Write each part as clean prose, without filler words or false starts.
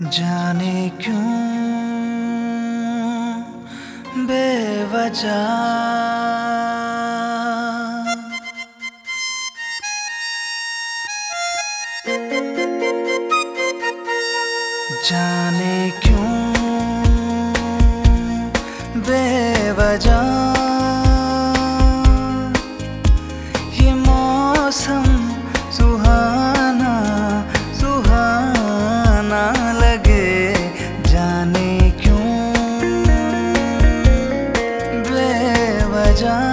जाने क्यों बेवजह जाने क्यों बेवजह ये मौसम सुहाना सुहाना लगे। जाने क्यों बेवजह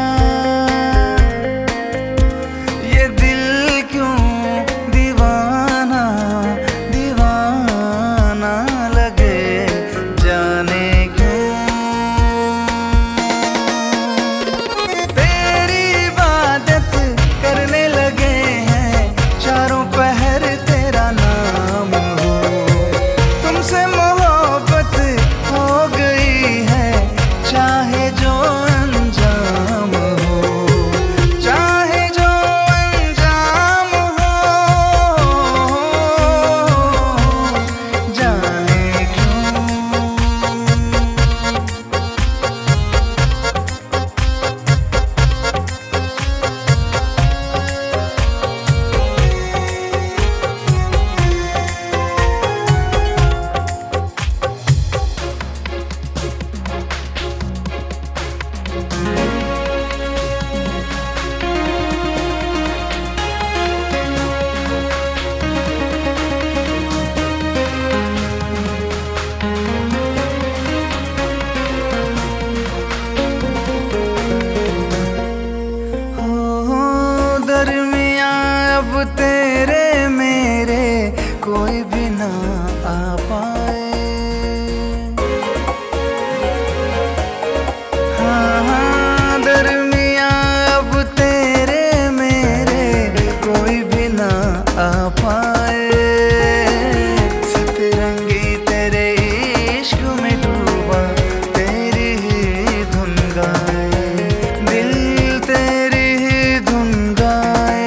ये दिल क्यों दीवाना दीवाना लगे। जाने क्यों तेरी इबादत करने लगे हैं, चारों पहर तेरा नाम हो। तुमसे मोहब्बत हो गई है, चाहे जो अंजाम हो, चाहे जो अंजाम हो। जाने क्यों अब तेरे मेरे कोई भी ना आ पाए। हाँ, दरमिया अब तेरे मेरे कोई भी ना आ पाए। सतरंगी तेरे इश्क में डूबा, तेरी ही धुन गाए, दिल तेरी ही धुन गाए।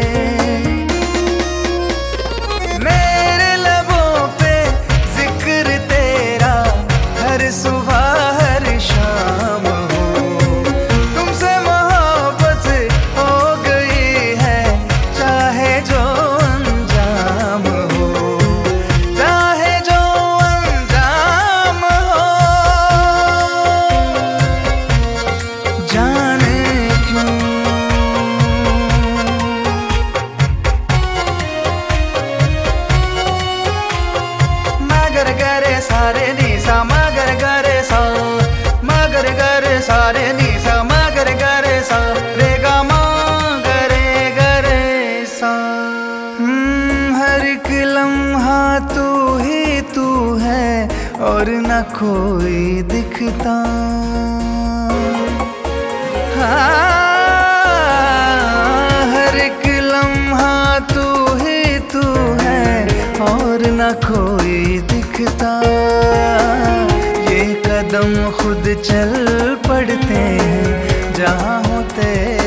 सुबह हर शाम हो, तुमसे मोहब्बत हो गई है, चाहे जो अंजाम हो, चाहे जो अंजाम हो। जाने क्यों मगर गरे सारे निशा मगर गरे सा मगर गरे सारे निशा मगर गरे सा रे गा मा गरे गरे सा। हर एक लम्हा तू ही तू है और न कोई दिखता। हर एक लम्हा तू ही तू है और न कोई दिखता। ये कदम खुद चल पड़ते हैं जहाँ हो तेरे